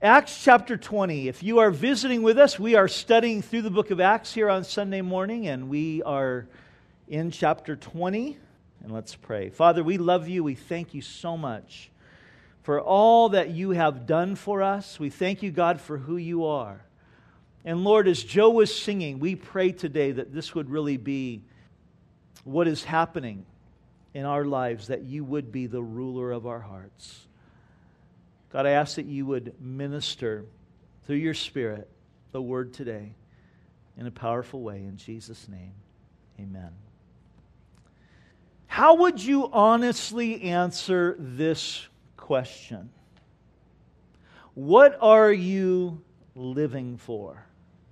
Acts chapter 20. If you are visiting with us, we are studying through the book of Acts here on Sunday morning, and we are in chapter 20. And let's pray. Father, we love you. We thank you so much for all that you have done for us. We thank you, God, for who you are. And Lord, as Joe was singing, we pray today that this would really be what is happening in our lives, that you would be the ruler of our hearts. God, I ask that you would minister through your Spirit the word today in a powerful way. In Jesus' name, amen. How would you honestly answer this question? What are you living for?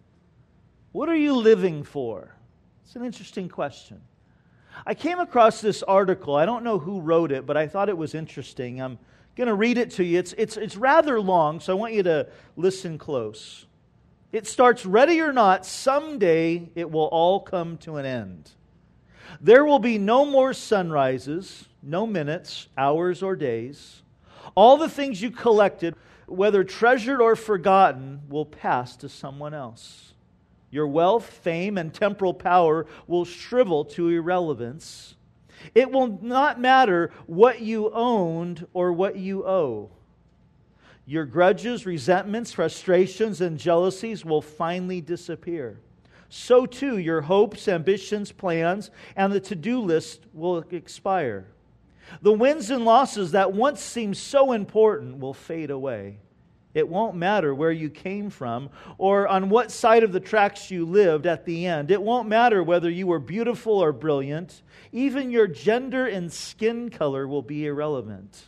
What are you living for? It's an interesting question. I came across this article. I don't know who wrote it, but I thought it was interesting. I'm going to read it to you. It's rather long, so I want you to listen close. It starts, "Ready or not, someday it will all come to an end. There will be no more sunrises, no minutes, hours, or days. All the things you collected, whether treasured or forgotten, will pass to someone else. Your wealth, fame, and temporal power will shrivel to irrelevance. It will not matter what you owned or what you owe. Your grudges, resentments, frustrations, and jealousies will finally disappear. So too, your hopes, ambitions, plans, and the to-do list will expire. The wins and losses that once seemed so important will fade away. It won't matter where you came from or on what side of the tracks you lived at the end. It won't matter whether you were beautiful or brilliant. Even your gender and skin color will be irrelevant.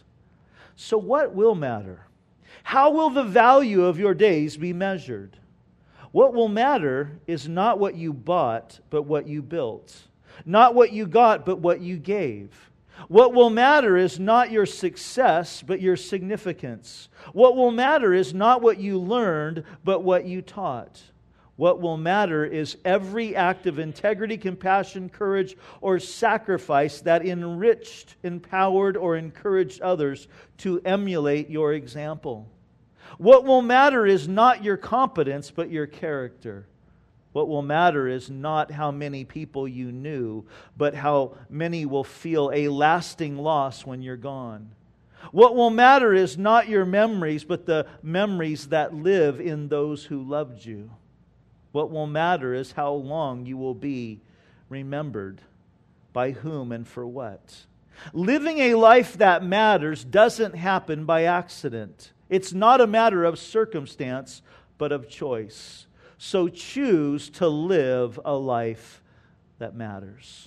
So what will matter? How will the value of your days be measured? What will matter is not what you bought, but what you built. Not what you got, but what you gave. What will matter is not your success, but your significance. What will matter is not what you learned, but what you taught. What will matter is every act of integrity, compassion, courage, or sacrifice that enriched, empowered, or encouraged others to emulate your example. What will matter is not your competence, but your character. What will matter is not how many people you knew, but how many will feel a lasting loss when you're gone. What will matter is not your memories, but the memories that live in those who loved you. What will matter is how long you will be remembered, by whom and for what. Living a life that matters doesn't happen by accident. It's not a matter of circumstance, but of choice. So choose to live a life that matters.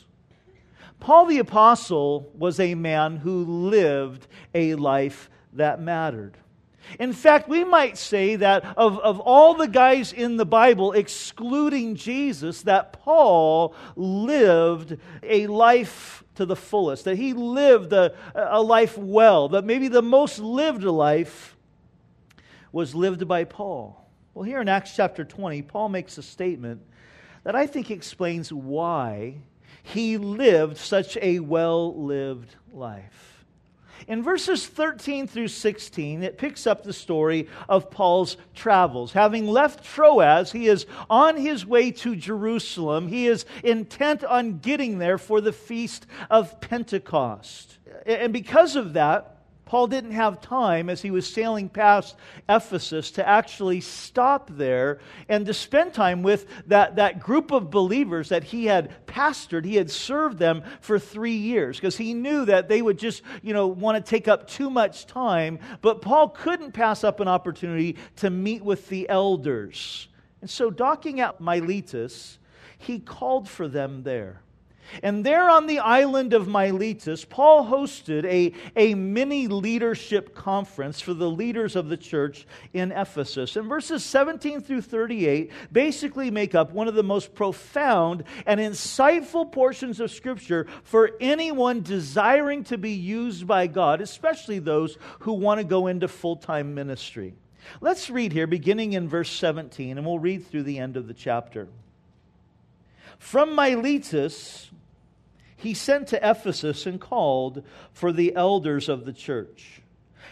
Paul the Apostle was a man who lived a life that mattered. In fact, we might say that of all the guys in the Bible, excluding Jesus, that Paul lived a life to the fullest, that he lived a life well, that maybe the most lived life was lived by Paul. Well, here in Acts chapter 20, Paul makes a statement that I think explains why he lived such a well-lived life. In verses 13 through 16, it picks up the story of Paul's travels. Having left Troas, he is on his way to Jerusalem. He is intent on getting there for the feast of Pentecost. And because of that, Paul didn't have time as he was sailing past Ephesus to actually stop there and to spend time with that group of believers that he had pastored. He had served them for 3 years because he knew that they would just, want to take up too much time. But Paul couldn't pass up an opportunity to meet with the elders. And so docking at Miletus, he called for them there. And there on the island of Miletus, Paul hosted a mini leadership conference for the leaders of the church in Ephesus. And verses 17 through 38 basically make up one of the most profound and insightful portions of Scripture for anyone desiring to be used by God, especially those who want to go into full-time ministry. Let's read here, beginning in verse 17, and we'll read through the end of the chapter. From Miletus, he sent to Ephesus and called for the elders of the church.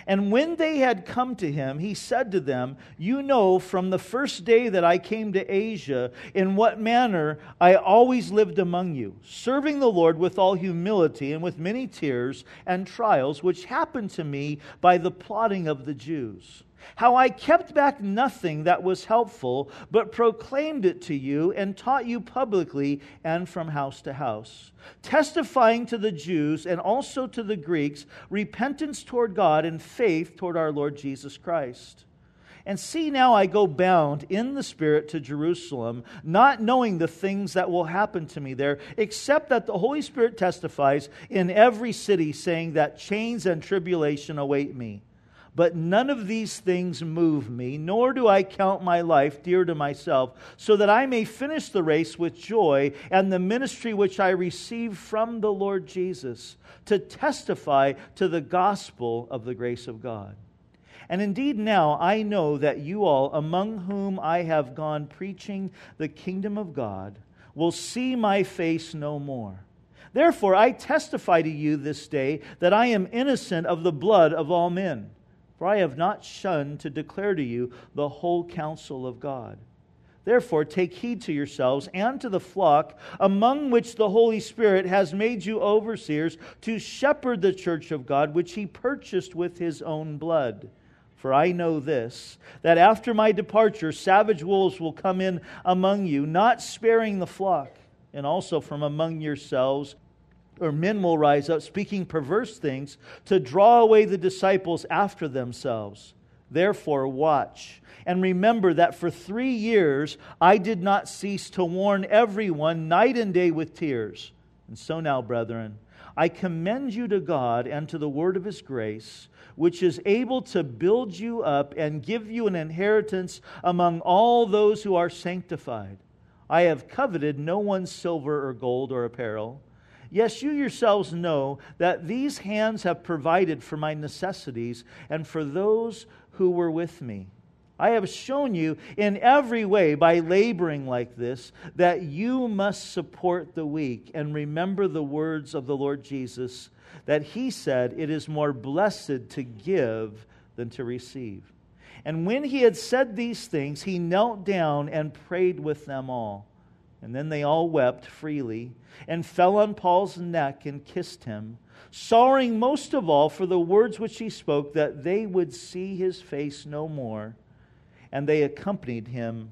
And when they had come to him, he said to them, "You know from the first day that I came to Asia, in what manner I always lived among you, serving the Lord with all humility and with many tears and trials, which happened to me by the plotting of the Jews. How I kept back nothing that was helpful, but proclaimed it to you and taught you publicly and from house to house, testifying to the Jews and also to the Greeks repentance toward God and faith toward our Lord Jesus Christ. And see, now I go bound in the Spirit to Jerusalem, not knowing the things that will happen to me there, except that the Holy Spirit testifies in every city, saying that chains and tribulation await me. But none of these things move me, nor do I count my life dear to myself, so that I may finish the race with joy and the ministry which I received from the Lord Jesus, to testify to the gospel of the grace of God. And indeed now I know that you all, among whom I have gone preaching the kingdom of God, will see my face no more. Therefore I testify to you this day that I am innocent of the blood of all men. For I have not shunned to declare to you the whole counsel of God. Therefore take heed to yourselves and to the flock, among which the Holy Spirit has made you overseers, to shepherd the church of God, which He purchased with His own blood. For I know this, that after my departure savage wolves will come in among you, not sparing the flock. And also from among yourselves or men will rise up, speaking perverse things, to draw away the disciples after themselves. Therefore watch, and remember that for 3 years I did not cease to warn everyone night and day with tears. And so now, brethren, I commend you to God and to the word of His grace, which is able to build you up and give you an inheritance among all those who are sanctified. I have coveted no one's silver or gold or apparel. Yes, you yourselves know that these hands have provided for my necessities and for those who were with me. I have shown you in every way by laboring like this that you must support the weak and remember the words of the Lord Jesus, that He said, "It is more blessed to give than to receive." And when He had said these things, He knelt down and prayed with them all. And then they all wept freely and fell on Paul's neck and kissed him, sorrowing most of all for the words which he spoke, that they would see his face no more. And they accompanied him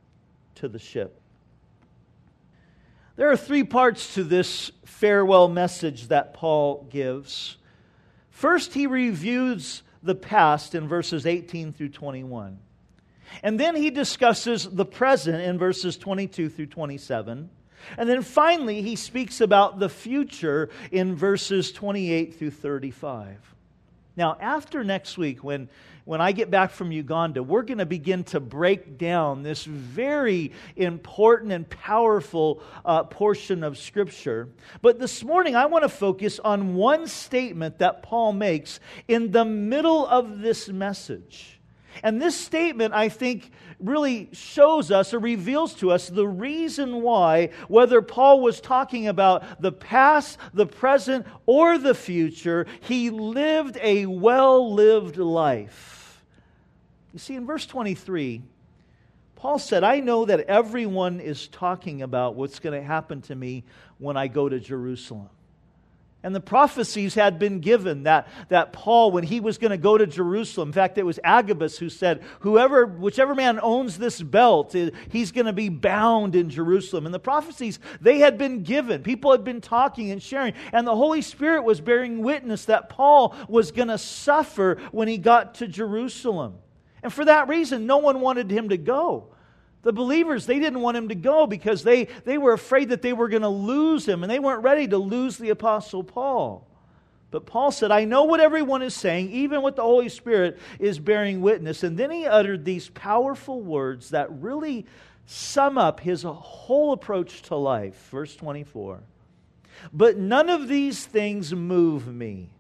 to the ship. There are 3 parts to this farewell message that Paul gives. First, he reviews the past in verses 18 through 21. And then he discusses the present in verses 22 through 27. And then finally, he speaks about the future in verses 28 through 35. Now, after next week, when I get back from Uganda, we're going to begin to break down this very important and powerful portion of Scripture. But this morning, I want to focus on one statement that Paul makes in the middle of this message. And this statement, I think, really shows us or reveals to us the reason why, whether Paul was talking about the past, the present, or the future, he lived a well-lived life. You see, in verse 23, Paul said, "I know that everyone is talking about what's going to happen to me when I go to Jerusalem." And the prophecies had been given that Paul, when he was going to go to Jerusalem, in fact, it was Agabus who said, whichever man owns this belt, he's going to be bound in Jerusalem. And the prophecies, they had been given. People had been talking and sharing. And the Holy Spirit was bearing witness that Paul was going to suffer when he got to Jerusalem. And for that reason, no one wanted him to go. The believers, they didn't want him to go because they were afraid that they were going to lose him, and they weren't ready to lose the Apostle Paul. But Paul said, "I know what everyone is saying, even what the Holy Spirit is bearing witness." And then he uttered these powerful words that really sum up his whole approach to life. Verse 24. "But none of these things move me,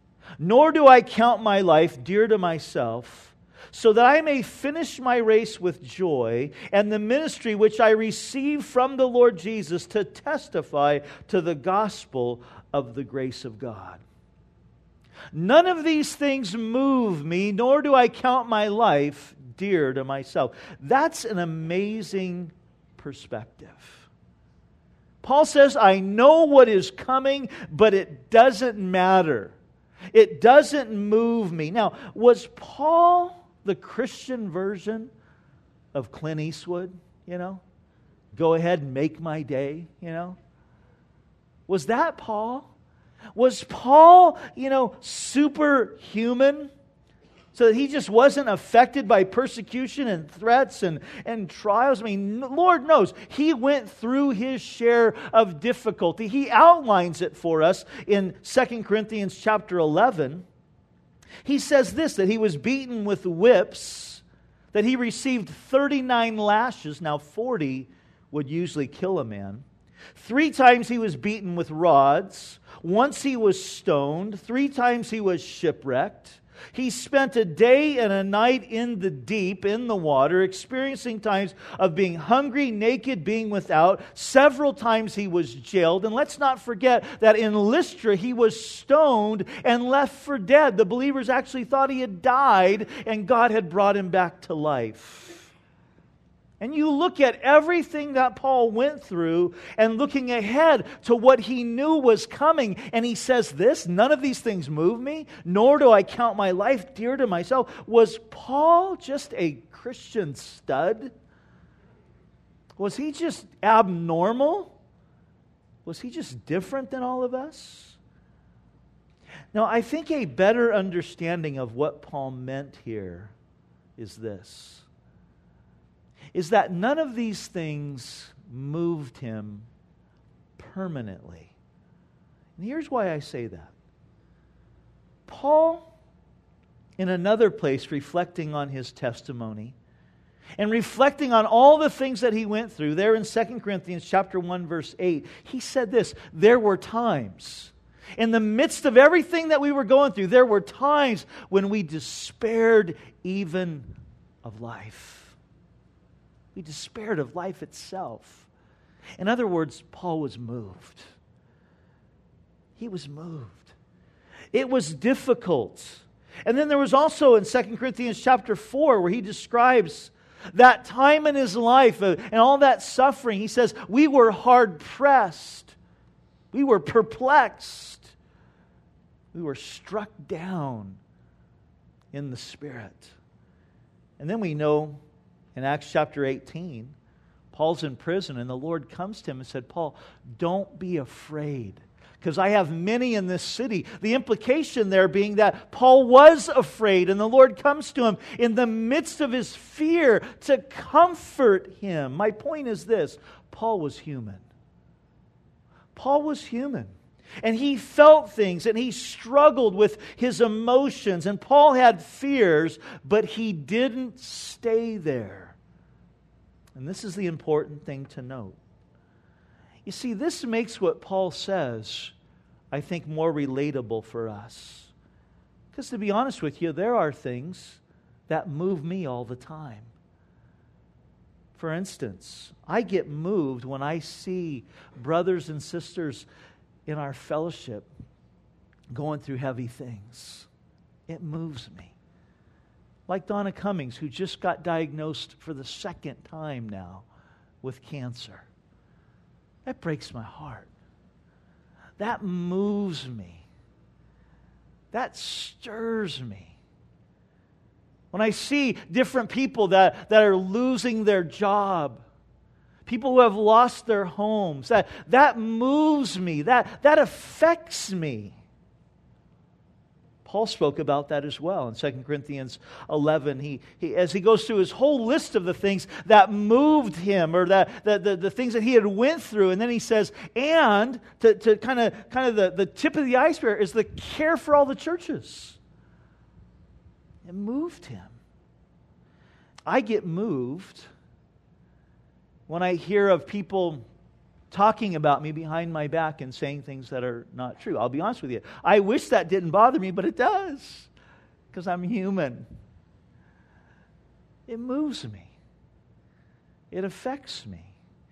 nor do I count my life dear to myself, so that I may finish my race with joy and the ministry which I received from the Lord Jesus, to testify to the gospel of the grace of God." None of these things move me, nor do I count my life dear to myself. That's an amazing perspective. Paul says, I know what is coming, but it doesn't matter. It doesn't move me. Now, was Paul the Christian version of Clint Eastwood? Go ahead and make my day, Was that Paul? Was Paul, superhuman? So that he just wasn't affected by persecution and threats and trials. I mean, Lord knows, he went through his share of difficulty. He outlines it for us in 2 Corinthians chapter 11. He says this, that he was beaten with whips, that he received 39 lashes. Now, 40 would usually kill a man. 3 times he was beaten with rods. Once he was stoned. 3 times he was shipwrecked. He spent a day and a night in the deep, in the water, experiencing times of being hungry, naked, being without. Several times he was jailed. And let's not forget that in Lystra he was stoned and left for dead. The believers actually thought he had died and God had brought him back to life. And you look at everything that Paul went through and looking ahead to what he knew was coming. And he says this, none of these things move me, nor do I count my life dear to myself. Was Paul just a Christian stud? Was he just abnormal? Was he just different than all of us? Now, I think a better understanding of what Paul meant here is this. Is that none of these things moved him permanently. And here's why I say that. Paul, in another place, reflecting on his testimony and reflecting on all the things that he went through, there in 2 Corinthians chapter 1, verse 8, he said this, there were times, in the midst of everything that we were going through, there were times when we despaired even of life. We despaired of life itself. In other words, Paul was moved. He was moved. It was difficult. And then there was also in 2 Corinthians chapter 4 where he describes that time in his life and all that suffering. He says, we were hard pressed. We were perplexed. We were struck down in the Spirit. And then we know in Acts chapter 18, Paul's in prison and the Lord comes to him and said, Paul, don't be afraid, because I have many in this city. The implication there being that Paul was afraid, and the Lord comes to him in the midst of his fear to comfort him. My point is this, Paul was human. Paul was human. And he felt things, and he struggled with his emotions, and Paul had fears, but he didn't stay there. And this is the important thing to note. You see, this makes what Paul says, I think, more relatable for us. Because to be honest with you, there are things that move me all the time. For instance, I get moved when I see brothers and sisters in our fellowship going through heavy things. It moves me. Like Donna Cummings, who just got diagnosed for the 2nd time now with cancer. That breaks my heart. That moves me. That stirs me. When I see different people that are losing their job, people who have lost their homes, that moves me, that affects me. Paul spoke about that as well in 2 Corinthians 11. He as he goes through his whole list of the things that moved him, or the things that he had went through, and then he says, and to kind of the tip of the iceberg is the care for all the churches. It moved him. I get moved when I hear of people talking about me behind my back and saying things that are not true. I'll be honest with you. I wish that didn't bother me, but it does, because I'm human. It moves me. It affects me.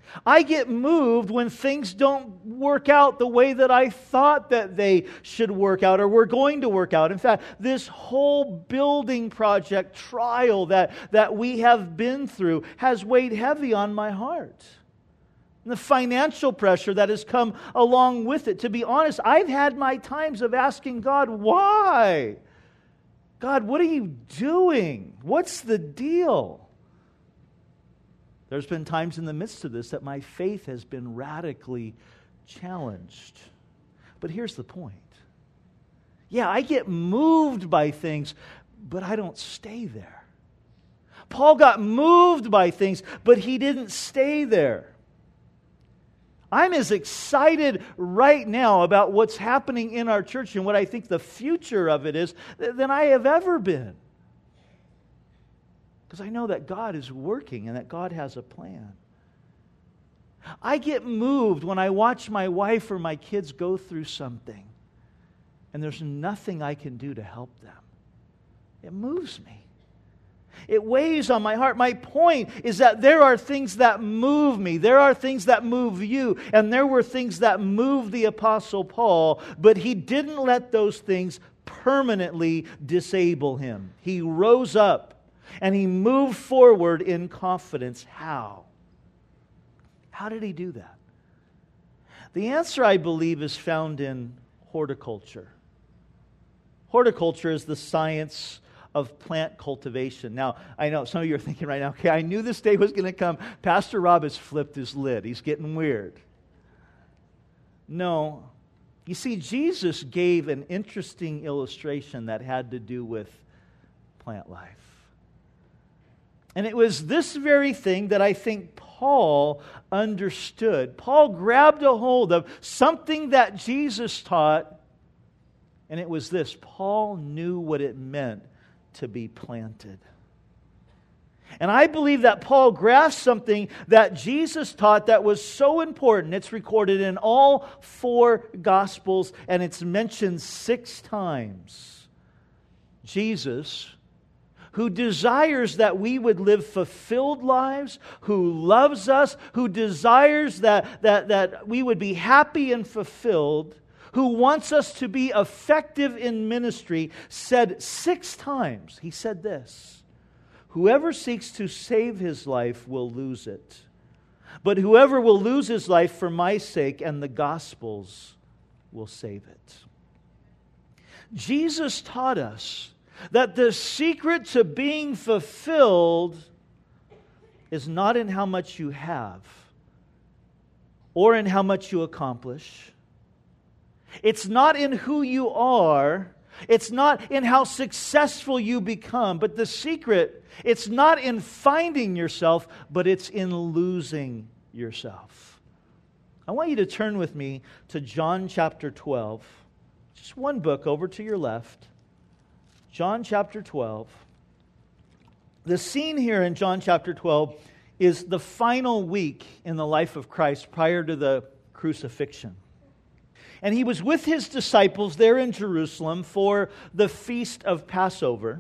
I get moved when things don't work out the way that I thought that they should work out or were going to work out. In fact, this whole building project trial that we have been through has weighed heavy on my heart. And the financial pressure that has come along with it. To be honest, I've had my times of asking God, why? God, what are you doing? What's the deal? There's been times in the midst of this that my faith has been radically challenged. But here's the point. Yeah, I get moved by things, but I don't stay there. Paul got moved by things, but he didn't stay there. I'm as excited right now about what's happening in our church and what I think the future of it is than I have ever been. Because I know that God is working and that God has a plan. I get moved when I watch my wife or my kids go through something and there's nothing I can do to help them. It moves me. It weighs on my heart. My point is that there are things that move me. There are things that move you. And there were things that moved the Apostle Paul, but he didn't let those things permanently disable him. He rose up. And he moved forward in confidence. How? How did he do that? The answer, I believe, is found in horticulture. Horticulture is the science of plant cultivation. Now, I know some of you are thinking right now, okay, I knew this day was going to come. Pastor Rob has flipped his lid. He's getting weird. No. You see, Jesus gave an interesting illustration that had to do with plant life. And it was this very thing that I think Paul understood. Paul grabbed a hold of something that Jesus taught, and it was this. Paul knew what it meant to be planted. And I believe that Paul grasped something that Jesus taught that was so important. It's recorded in all 4 Gospels, and it's mentioned 6 times. Jesus, who desires that we would live fulfilled lives, who loves us, who desires that we would be happy and fulfilled, who wants us to be effective in ministry, said 6 times, he said this, "Whoever seeks to save his life will lose it. But whoever will lose his life for my sake and the gospel's will save it." Jesus taught us that the secret to being fulfilled is not in how much you have or in how much you accomplish. It's not in who you are. It's not in how successful you become. But the secret, it's not in finding yourself, but it's in losing yourself. I want you to turn with me to John chapter 12. Just one book over to your left. John chapter 12. The scene here in John chapter 12 is the final week in the life of Christ prior to the crucifixion. And he was with his disciples there in Jerusalem for the feast of Passover.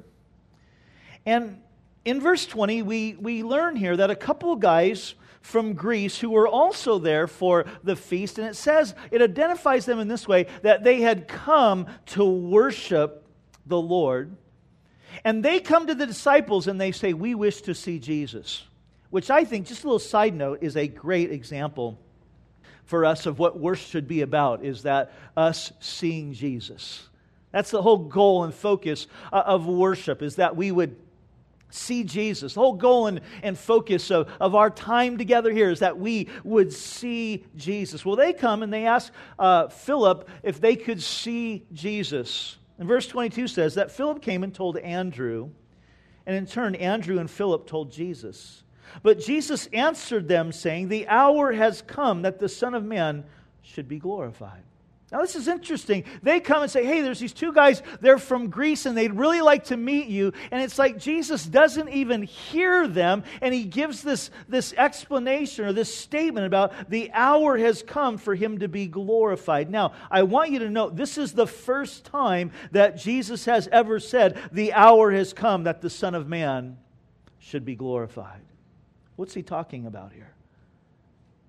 And in verse 20, we learn here that a couple of guys from Greece who were also there for the feast, and it identifies them in this way, that they had come to worship the Lord. And they come to the disciples and they say, "We wish to see Jesus." Which I think, just a little side note, is a great example for us of what worship should be about, is that us seeing Jesus. That's the whole goal and focus of worship, is that we would see Jesus. The whole goal and focus of our time together here is that we would see Jesus. Well, they come and they ask Philip if they could see Jesus. And verse 22 says that Philip came and told Andrew, and in turn Andrew and Philip told Jesus. But Jesus answered them, saying, "The hour has come that the Son of Man should be glorified." Now this is interesting. They come and say, "Hey, there's these 2 guys, they're from Greece and they'd really like to meet you." And it's like Jesus doesn't even hear them, and he gives this explanation or this statement about the hour has come for him to be glorified. Now, I want you to note, this is the first time that Jesus has ever said, "The hour has come that the Son of Man should be glorified." What's he talking about here?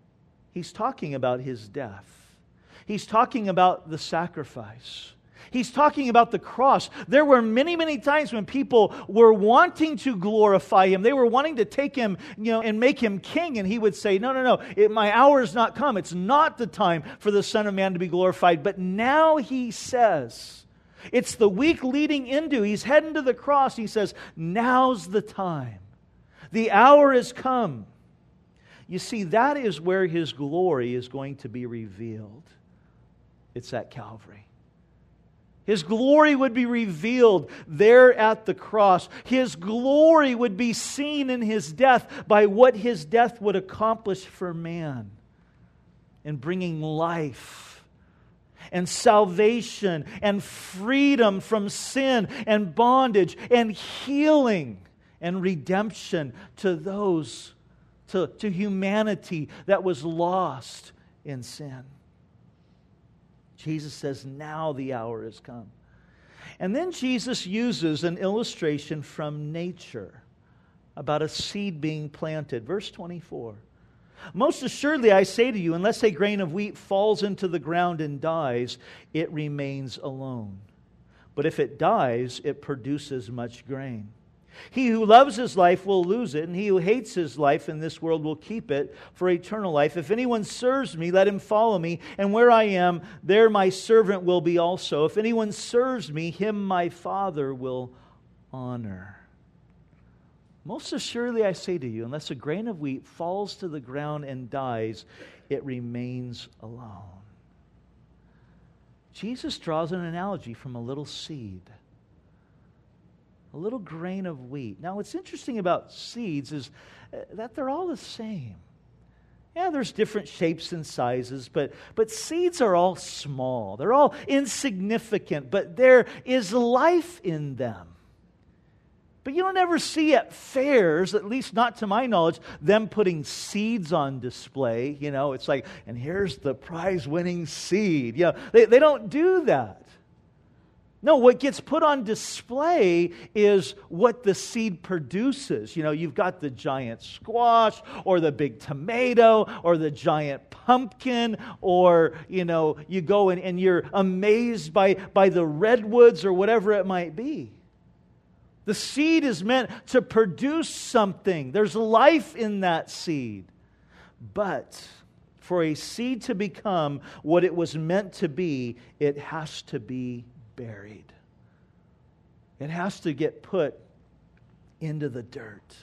He's talking about His death. He's talking about the sacrifice. He's talking about the cross. There were many, many times when people were wanting to glorify Him. They were wanting to take Him, and make Him king. And He would say, no, my hour has not come. It's not the time for the Son of Man to be glorified. But now He says, it's the week leading into, He's heading to the cross. He says, now's the time. The hour has come. You see, that is where His glory is going to be revealed. It's at Calvary. His glory would be revealed there at the cross. His glory would be seen in His death by what His death would accomplish for man in bringing life and salvation and freedom from sin and bondage and healing and redemption to those, to humanity that was lost in sin. Jesus says, now the hour has come. And then Jesus uses an illustration from nature about a seed being planted. Verse 24. Most assuredly I say to you, unless a grain of wheat falls into the ground and dies, it remains alone. But if it dies, it produces much grain. He who loves his life will lose it, and he who hates his life in this world will keep it for eternal life. If anyone serves me, let him follow me, and where I am, there my servant will be also. If anyone serves me, him my Father will honor. Most assuredly I say to you, unless a grain of wheat falls to the ground and dies, it remains alone. Jesus draws an analogy from a little seed. A little grain of wheat. Now, what's interesting about seeds is that they're all the same. Yeah, there's different shapes and sizes, but seeds are all small. They're all insignificant, but there is life in them. But you don't ever see at fairs, at least not to my knowledge, them putting seeds on display. It's like, and here's the prize-winning seed. They don't do that. No, what gets put on display is what the seed produces. You've got the giant squash or the big tomato or the giant pumpkin, or, you go and you're amazed by the redwoods or whatever it might be. The seed is meant to produce something. There's life in that seed. But for a seed to become what it was meant to be, it has to be buried. It has to get put into the dirt.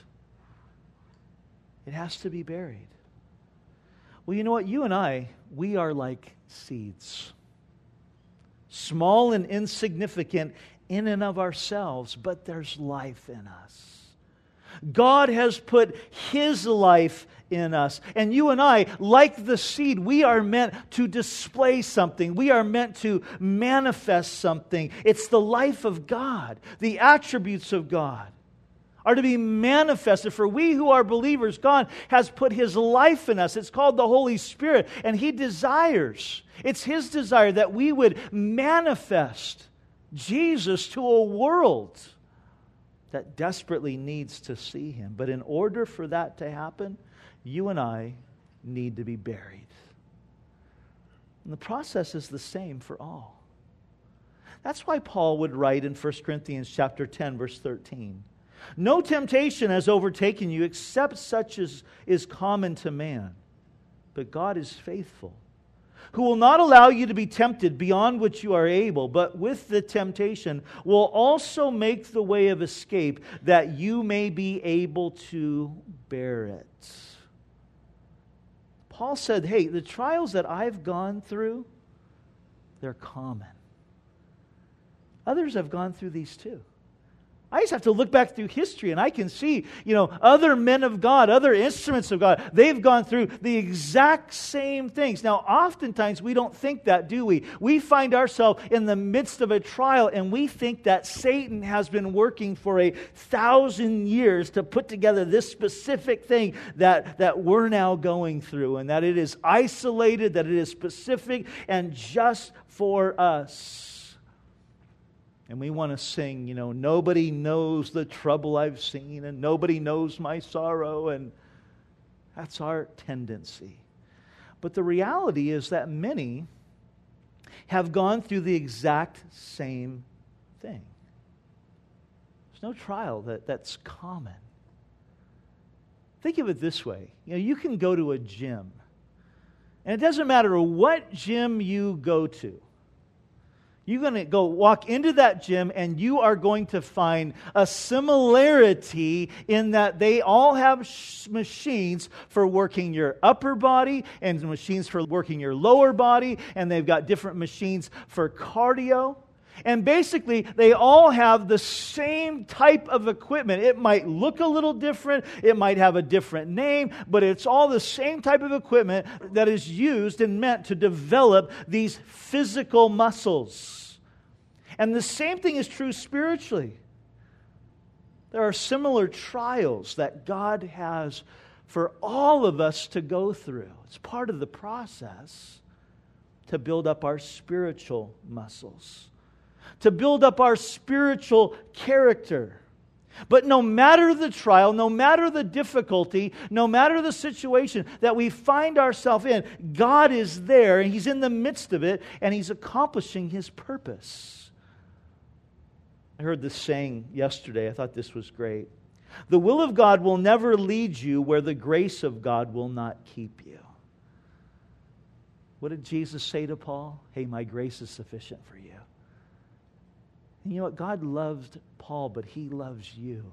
It has to be buried. Well, you know what? You and I, we are like seeds. Small and insignificant in and of ourselves, but there's life in us. God has put His life in us. And you and I, like the seed, we are meant to display something. We are meant to manifest something. It's the life of God. The attributes of God are to be manifested. For we who are believers, God has put His life in us. It's called the Holy Spirit. And He desires, it's His desire that we would manifest Jesus to a world that desperately needs to see Him. But in order for that to happen, you and I need to be buried. And the process is the same for all. That's why Paul would write in 1 Corinthians chapter 10, verse 13, "No temptation has overtaken you except such as is common to man. But God is faithful, who will not allow you to be tempted beyond what you are able, but with the temptation will also make the way of escape that you may be able to bear it." Paul said, hey, the trials that I've gone through, they're common. Others have gone through these too. I just have to look back through history and I can see, other men of God, other instruments of God, they've gone through the exact same things. Now, oftentimes we don't think that, do we? We find ourselves in the midst of a trial and we think that Satan has been working for 1,000 years to put together this specific thing that we're now going through, and that it is isolated, that it is specific and just for us. And we want to sing, nobody knows the trouble I've seen and nobody knows my sorrow. And that's our tendency. But the reality is that many have gone through the exact same thing. There's no trial that's common. Think of it this way. You can go to a gym, and it doesn't matter what gym you go to. You're going to go walk into that gym, and you are going to find a similarity in that they all have machines for working your upper body and machines for working your lower body, and they've got different machines for cardio. And basically, they all have the same type of equipment. It might look a little different, it might have a different name, but it's all the same type of equipment that is used and meant to develop these physical muscles. And the same thing is true spiritually. There are similar trials that God has for all of us to go through. It's part of the process to build up our spiritual muscles, to build up our spiritual character. But no matter the trial, no matter the difficulty, no matter the situation that we find ourselves in, God is there, and He's in the midst of it, and He's accomplishing His purpose. I heard this saying yesterday. I thought this was great. The will of God will never lead you where the grace of God will not keep you. What did Jesus say to Paul? Hey, my grace is sufficient for you. And you know what? God loved Paul, but He loves you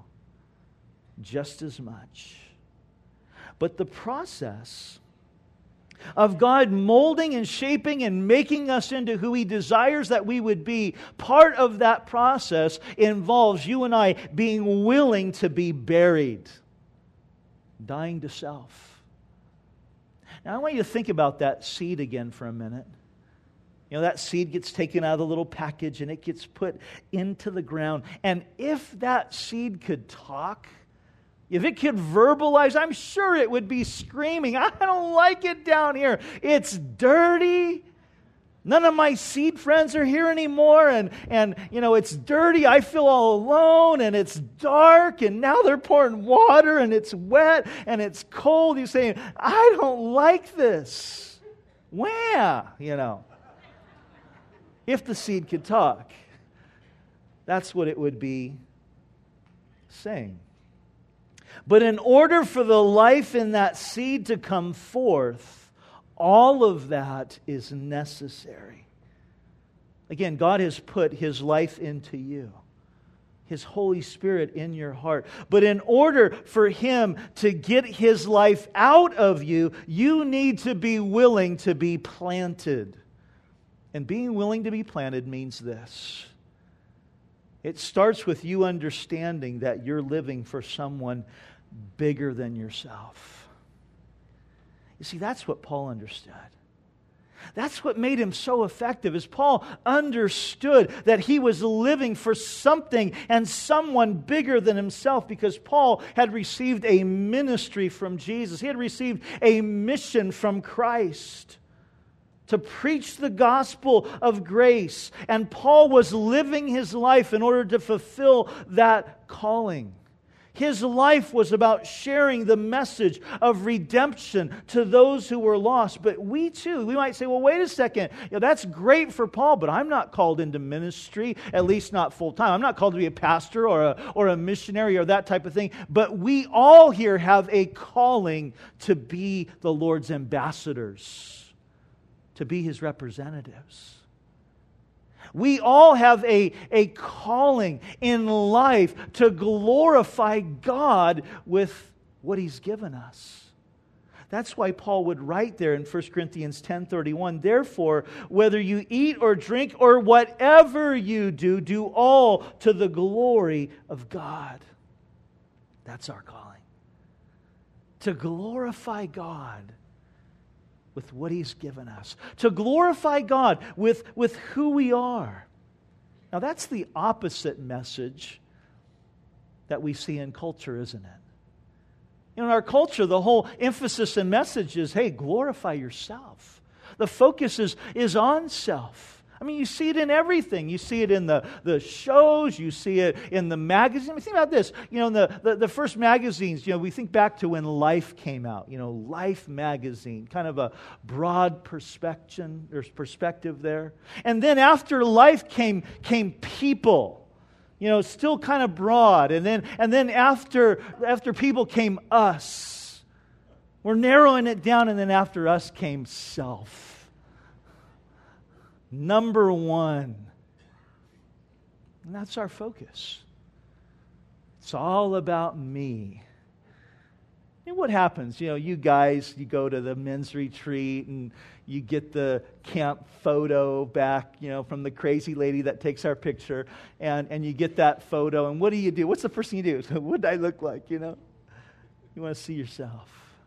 just as much. But the process of God molding and shaping and making us into who He desires that we would be, part of that process involves you and I being willing to be buried, dying to self. Now I want you to think about that seed again for a minute. You know, that seed gets taken out of the little package and it gets put into the ground. And if that seed could talk, if it could verbalize, I'm sure it would be screaming, I don't like it down here. It's dirty. None of my seed friends are here anymore. And you know, it's dirty. I feel all alone, and it's dark. And now they're pouring water, and it's wet, and it's cold. You're saying, I don't like this. Where? You know. If the seed could talk, that's what it would be saying. But in order for the life in that seed to come forth, all of that is necessary. Again, God has put His life into you, His Holy Spirit in your heart. But in order for Him to get His life out of you, you need to be willing to be planted. And being willing to be planted means this. It starts with you understanding that you're living for someone bigger than yourself. You see, that's what Paul understood. That's what made him so effective, is Paul understood that he was living for something and someone bigger than himself, because Paul had received a ministry from Jesus. He had received a mission from Christ to preach the gospel of grace. And Paul was living his life in order to fulfill that calling. His life was about sharing the message of redemption to those who were lost. But we too, we might say, well, wait a second. That's great for Paul, but I'm not called into ministry, at least not full time. I'm not called to be a pastor or a missionary or that type of thing. But we all here have a calling to be the Lord's ambassadors, to be His representatives. We all have a calling in life to glorify God with what He's given us. That's why Paul would write there in 1 Corinthians 10:31, therefore, whether you eat or drink or whatever you do, do all to the glory of God. That's our calling. To glorify God with what He's given us. To glorify God with who we are. Now that's the opposite message that we see in culture, isn't it? In our culture, the whole emphasis and message is, hey, glorify yourself. The focus is on self. I mean, you see it in everything. You see it in the shows. You see it in the magazines. I mean, think about this. In the first magazines, we think back to when Life came out. Life magazine, kind of a broad perspective there. And then after Life came People. Still kind of broad. And then after People came Us. We're narrowing it down, and then after Us came Self. Number one. And that's our focus. It's all about me. And what happens? You guys, you go to the men's retreat and you get the camp photo back, from the crazy lady that takes our picture, and you get that photo, and what do? What's the first thing you do? What did I look like, You want to see yourself.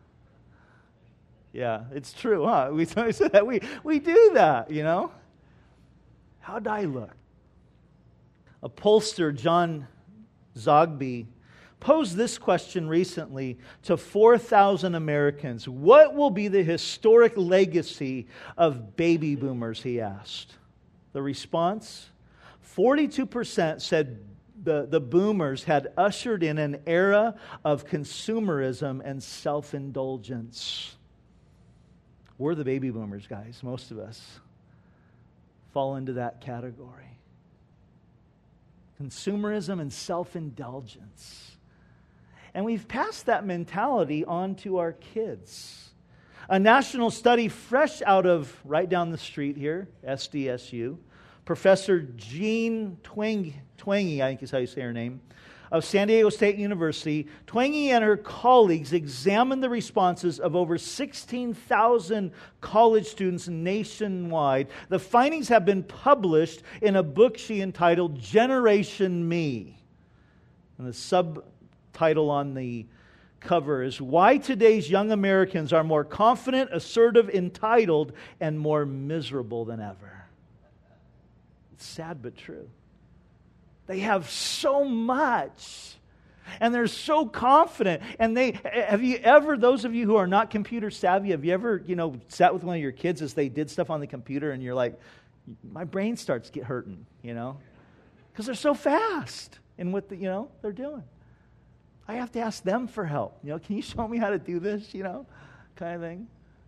Yeah, it's true, huh? We do that, How'd I look? A pollster, John Zogby, posed this question recently to 4,000 Americans. What will be the historic legacy of baby boomers, he asked. The response? 42% said the boomers had ushered in an era of consumerism and self-indulgence. We're the baby boomers, guys, most of us fall into that category. Consumerism and self-indulgence. And we've passed that mentality on to our kids. A national study fresh out of right down the street here, SDSU, Professor Jean Twenge, I think is how you say her name, of San Diego State University, Twenge and her colleagues examined the responses of over 16,000 college students nationwide. The findings have been published in a book she entitled Generation Me. And the subtitle on the cover is Why Today's Young Americans Are More Confident, Assertive, Entitled, and More Miserable Than Ever. It's sad but true. They have so much, and they're so confident. And those of you who are not computer savvy, have you ever, sat with one of your kids as they did stuff on the computer, and you're like, my brain starts hurting, because they're so fast in what they're doing. I have to ask them for help. Can you show me how to do this? Kind of thing.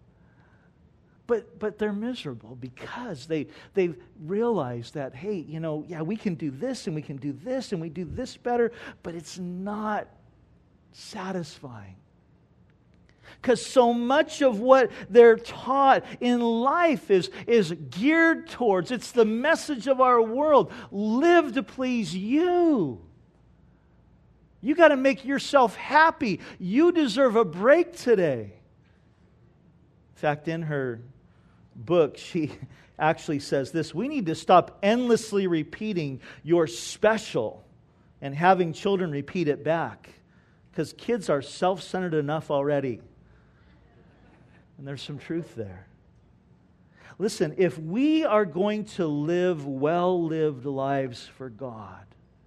But they're miserable because they've realized that, hey, we can do this and we can do this and we do this better, but it's not satisfying. Because so much of what they're taught in life is geared towards, it's the message of our world, live to please you. You got to make yourself happy. You deserve a break today. In fact, in her book, she actually says this: we need to stop endlessly repeating "you're special" and having children repeat it back, because kids are self-centered enough already. And there's some truth there. Listen, if we are going to live well-lived lives for God,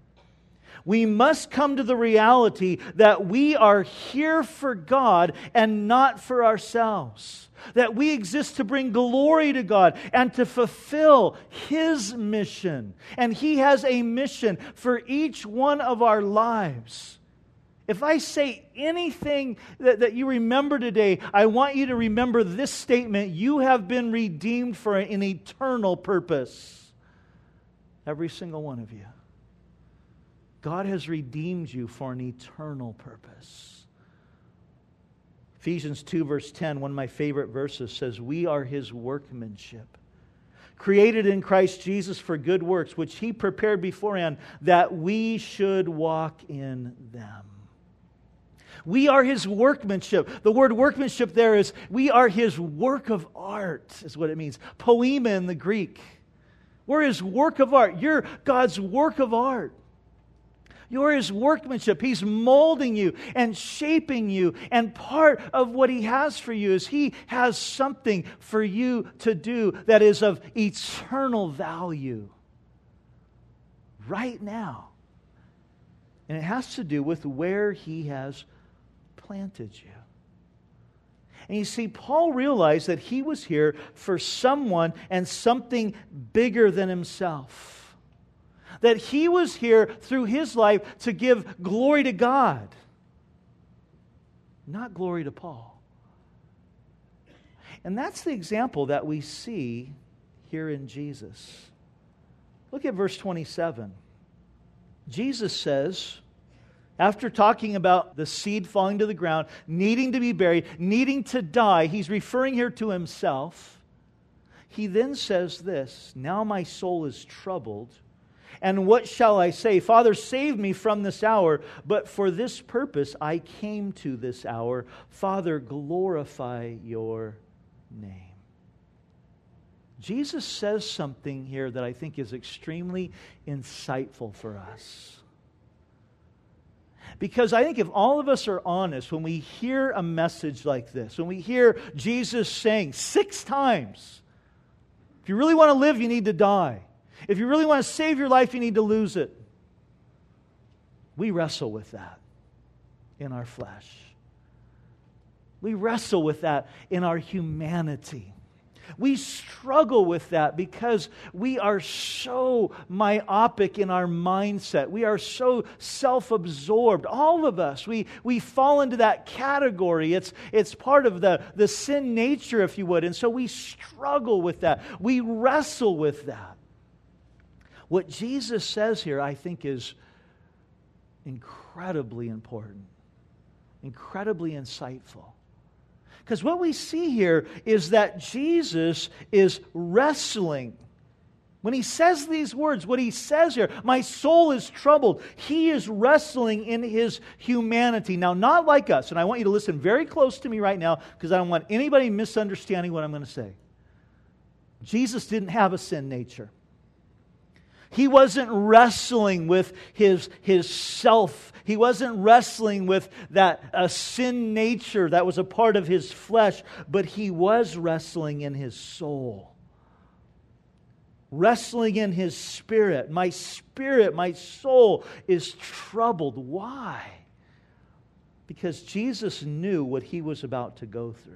we must come to the reality that we are here for God and not for ourselves. That we exist to bring glory to God and to fulfill His mission. And He has a mission for each one of our lives. If I say anything that you remember today, I want you to remember this statement: you have been redeemed for an eternal purpose. Every single one of you. God has redeemed you for an eternal purpose. Ephesians 2 verse 10, one of my favorite verses, says, we are His workmanship, created in Christ Jesus for good works, which He prepared beforehand that we should walk in them. We are His workmanship. The word workmanship there is, we are His work of art, is what it means. Poema in the Greek. We're His work of art. You're God's work of art. You're His workmanship. He's molding you and shaping you. And part of what He has for you is He has something for you to do that is of eternal value right now. And it has to do with where He has planted you. And you see, Paul realized that he was here for someone and something bigger than himself. That he was here through his life to give glory to God, not glory to Paul. And that's the example that we see here in Jesus. Look at verse 27. Jesus says, after talking about the seed falling to the ground, needing to be buried, needing to die, he's referring here to himself. He then says this, "Now my soul is troubled, and what shall I say? Father, save me from this hour, but for this purpose I came to this hour. Father, glorify your name." Jesus says something here that I think is extremely insightful for us. Because I think if all of us are honest, when we hear a message like this, when we hear Jesus saying 6 times, if you really want to live, you need to die. If you really want to save your life, you need to lose it. We wrestle with that in our flesh. We wrestle with that in our humanity. We struggle with that because we are so myopic in our mindset. We are so self-absorbed. All of us, we fall into that category. It's part of the sin nature, if you would. And so we struggle with that. We wrestle with that. What Jesus says here, I think, is incredibly important, incredibly insightful. Because what we see here is that Jesus is wrestling. When he says these words, what he says here, "My soul is troubled," he is wrestling in his humanity. Now, not like us, and I want you to listen very close to me right now because I don't want anybody misunderstanding what I'm going to say. Jesus didn't have a sin nature. He wasn't wrestling with his self. He wasn't wrestling with that sin nature that was a part of his flesh, but he was wrestling in his soul. Wrestling in his spirit. My soul is troubled. Why? Because Jesus knew what he was about to go through.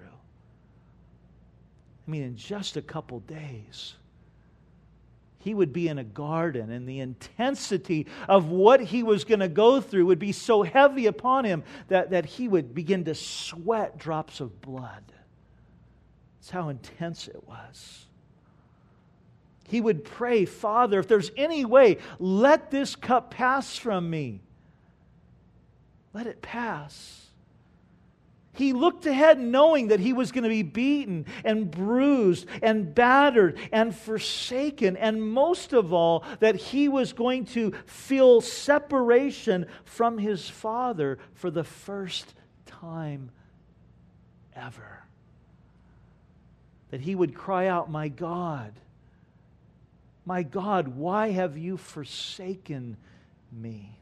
I mean, in just a couple days, he would be in a garden, and the intensity of what he was going to go through would be so heavy upon him that he would begin to sweat drops of blood. That's how intense it was. He would pray, "Father, if there's any way, let this cup pass from me. Let it pass." He looked ahead knowing that he was going to be beaten and bruised and battered and forsaken. And most of all, that he was going to feel separation from his Father for the first time ever. That he would cry out, my God, why have you forsaken me?"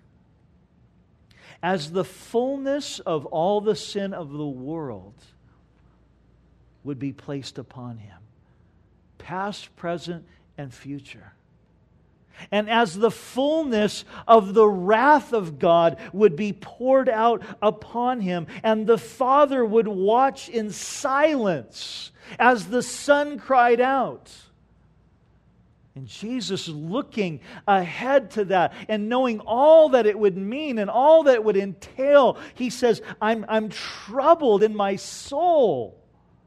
As the fullness of all the sin of the world would be placed upon him, past, present, and future. And as the fullness of the wrath of God would be poured out upon him, and the Father would watch in silence as the Son cried out. And Jesus looking ahead to that and knowing all that it would mean and all that it would entail, he says, I'm troubled in my soul.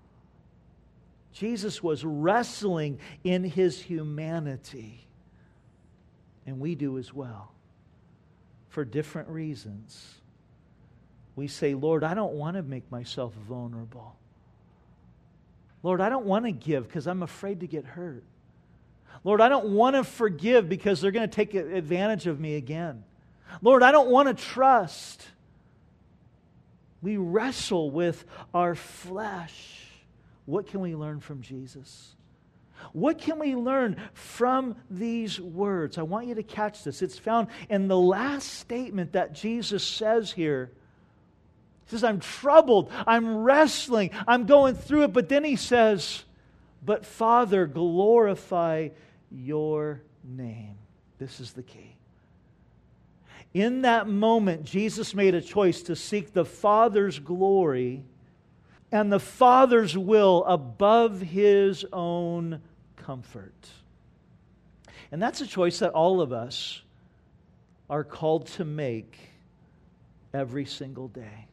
Jesus was wrestling in his humanity. And we do as well. For different reasons. We say, "Lord, I don't want to make myself vulnerable. Lord, I don't want to give because I'm afraid to get hurt. Lord, I don't want to forgive because they're going to take advantage of me again. Lord, I don't want to trust." We wrestle with our flesh. What can we learn from Jesus? What can we learn from these words? I want you to catch this. It's found in the last statement that Jesus says here. He says, "I'm troubled, I'm wrestling, I'm going through it." But then he says, "But Father, glorify your name." This is the key. In that moment, Jesus made a choice to seek the Father's glory and the Father's will above his own comfort. And that's a choice that all of us are called to make every single day.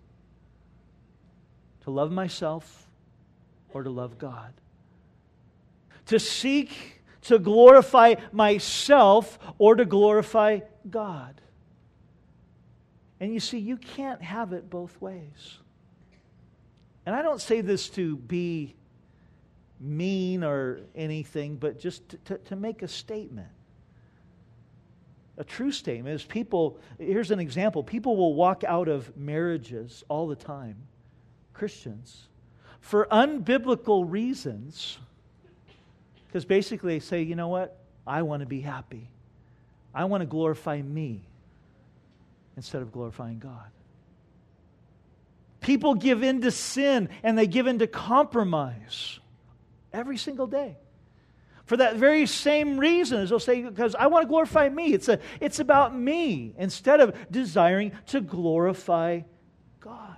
To love myself or to love God. To seek to glorify myself or to glorify God. And you see, you can't have it both ways. And I don't say this to be mean or anything, but just to make a statement. A true statement is here's an example. People will walk out of marriages all the time, Christians, for unbiblical reasons, because basically they say, you know what? I want to be happy. I want to glorify me instead of glorifying God. People give in to sin and they give in to compromise every single day. For that very same reason, as they'll say, because I want to glorify me. It's about me instead of desiring to glorify God.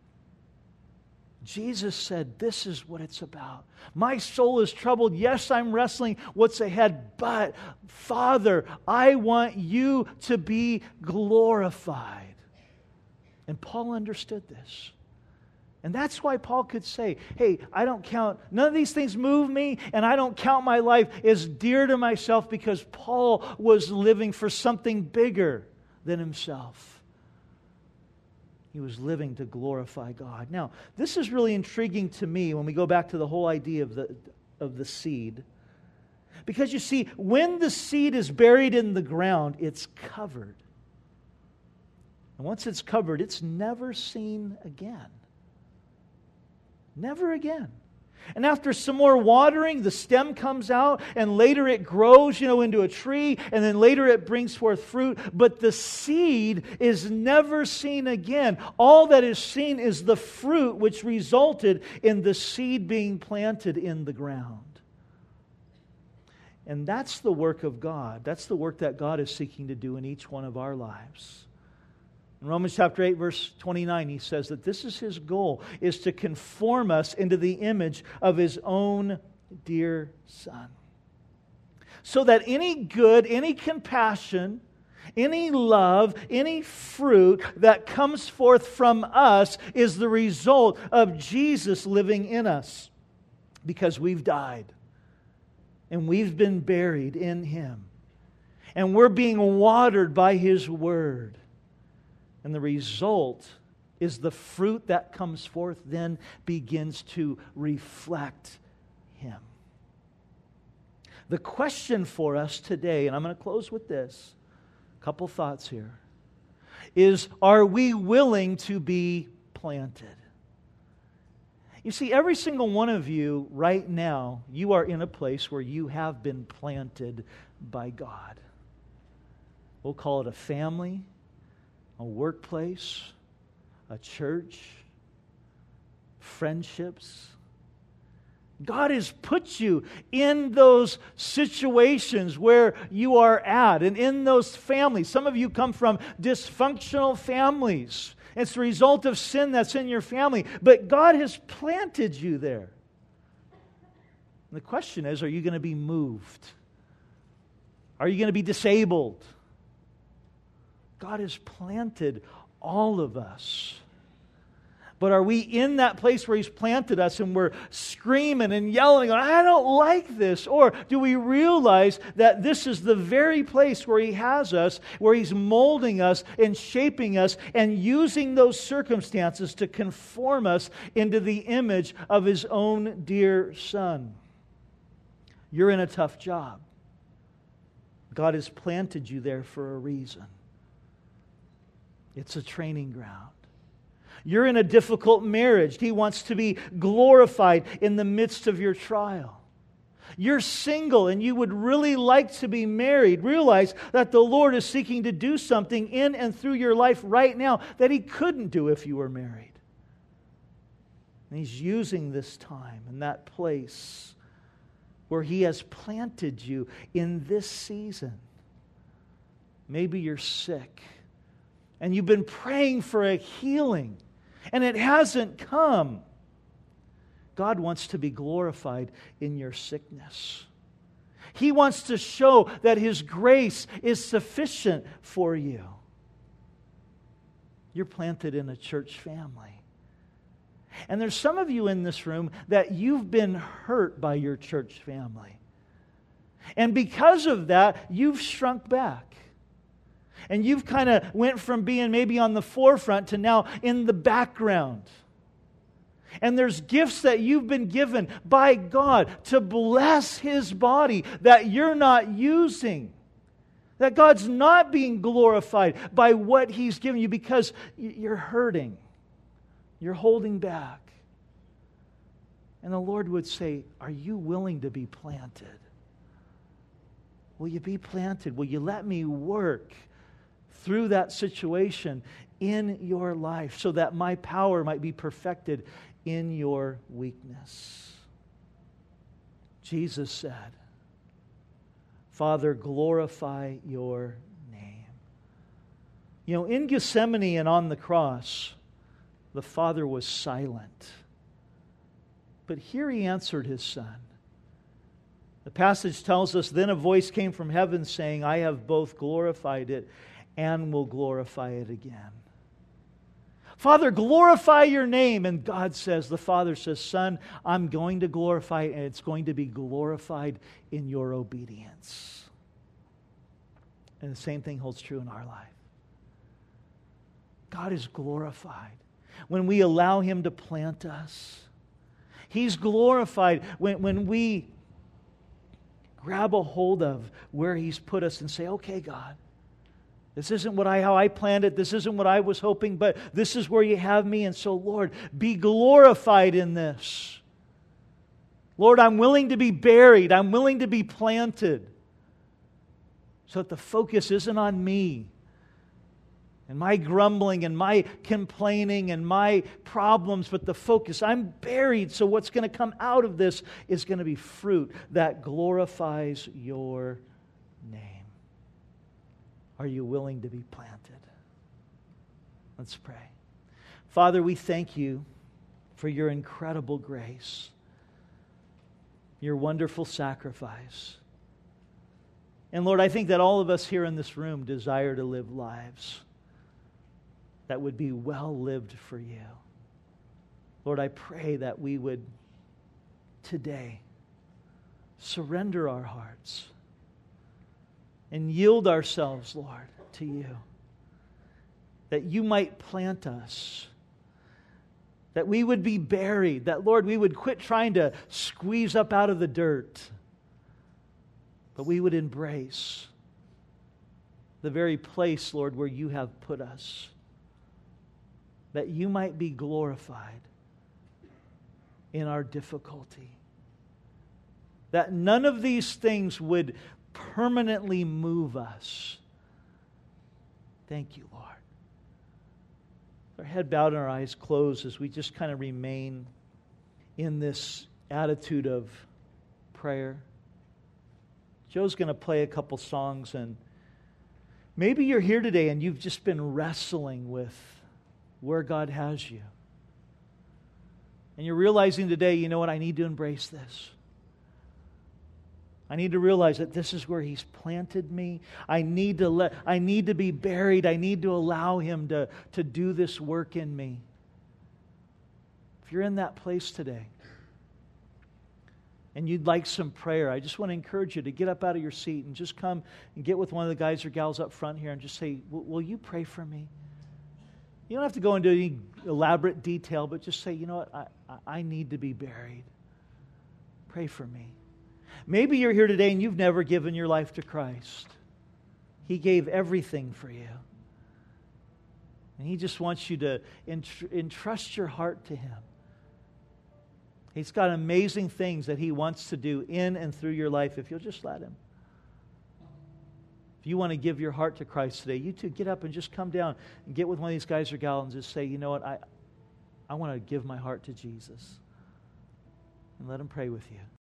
Jesus said, this is what it's about. My soul is troubled. Yes, I'm wrestling what's ahead, but Father, I want you to be glorified. And Paul understood this. And that's why Paul could say, hey, none of these things move me, and I don't count my life as dear to myself, because Paul was living for something bigger than himself. He was living to glorify God. Now, this is really intriguing to me when we go back to the whole idea of the seed. Because you see, when the seed is buried in the ground, it's covered. And once it's covered, it's never seen again. Never again. And after some more watering, the stem comes out, and later it grows, into a tree, and then later it brings forth fruit. But the seed is never seen again. All that is seen is the fruit which resulted in the seed being planted in the ground. And that's the work of God. That's the work that God is seeking to do in each one of our lives. In Romans chapter 8, verse 29, he says that this is his goal, is to conform us into the image of his own dear Son. So that any good, any compassion, any love, any fruit that comes forth from us is the result of Jesus living in us. Because we've died. And we've been buried in him. And we're being watered by his word. And the result is the fruit that comes forth then begins to reflect him. The question for us today, and I'm going to close with this, a couple thoughts here, is, are we willing to be planted? You see, every single one of you right now, you are in a place where you have been planted by God. We'll call it a family, a workplace, a church, friendships. God has put you in those situations where you are at, and in those families. Some of you come from dysfunctional families. It's the result of sin that's in your family, but God has planted you there. And the question is, are you going to be moved? Are you going to be disabled? God has planted all of us. But are we in that place where he's planted us and we're screaming and yelling, I don't like this? Or do we realize that this is the very place where he has us, where he's molding us and shaping us and using those circumstances to conform us into the image of his own dear Son? You're in a tough job. God has planted you there for a reason. It's a training ground. You're in a difficult marriage. He wants to be glorified in the midst of your trial. You're single and you would really like to be married. Realize that the Lord is seeking to do something in and through your life right now that he couldn't do if you were married. And he's using this time and that place where he has planted you in this season. Maybe you're sick and you've been praying for a healing and it hasn't come. God wants to be glorified in your sickness. He wants to show that His grace is sufficient for you. You're planted in a church family. And there's some of you in this room that you've been hurt by your church family. And because of that, you've shrunk back. And you've kind of went from being maybe on the forefront to now in the background. And there's gifts that you've been given by God to bless His body that you're not using. That God's not being glorified by what He's given you because you're hurting. You're holding back. And the Lord would say, are you willing to be planted? Will you be planted? Will you let me work through that situation in your life so that my power might be perfected in your weakness? Jesus said, Father, glorify your name. You know, in Gethsemane and on the cross, the Father was silent. But here He answered His Son. The passage tells us, then a voice came from heaven saying, I have both glorified it and will glorify it again. Father, glorify your name. And God says, the Father says, Son, I'm going to glorify it, and it's going to be glorified in your obedience. And the same thing holds true in our life. God is glorified when we allow Him to plant us. He's glorified when we grab a hold of where He's put us and say, okay, God, this isn't how I planned it. This isn't what I was hoping, but this is where you have me. And so, Lord, be glorified in this. Lord, I'm willing to be buried. I'm willing to be planted so that the focus isn't on me and my grumbling and my complaining and my problems, but the focus, I'm buried, so what's going to come out of this is going to be fruit that glorifies your name. Are you willing to be planted? Let's pray. Father, we thank you for your incredible grace, your wonderful sacrifice. And Lord, I think that all of us here in this room desire to live lives that would be well lived for you. Lord, I pray that we would today surrender our hearts and yield ourselves, Lord, to you. That you might plant us. That we would be buried. That, Lord, we would quit trying to squeeze up out of the dirt. But we would embrace the very place, Lord, where you have put us. That you might be glorified in our difficulty. That none of these things would permanently move us. Thank you, Lord. Our head bowed and our eyes closed as we just kind of remain in this attitude of prayer. Joe's going to play a couple songs, and maybe you're here today and you've just been wrestling with where God has you. And you're realizing today, you know what, I need to embrace this. I need to realize that this is where He's planted me. I need to be buried. I need to allow Him to do this work in me. If you're in that place today and you'd like some prayer, I just want to encourage you to get up out of your seat and just come and get with one of the guys or gals up front here and just say, will you pray for me? You don't have to go into any elaborate detail, but just say, you know what, I need to be buried. Pray for me. Maybe you're here today and you've never given your life to Christ. He gave everything for you. And He just wants you to entrust your heart to Him. He's got amazing things that He wants to do in and through your life if you'll just let Him. If you want to give your heart to Christ today, you too get up and just come down and get with one of these guys or gals and just say, you know what, I want to give my heart to Jesus. And let Him pray with you.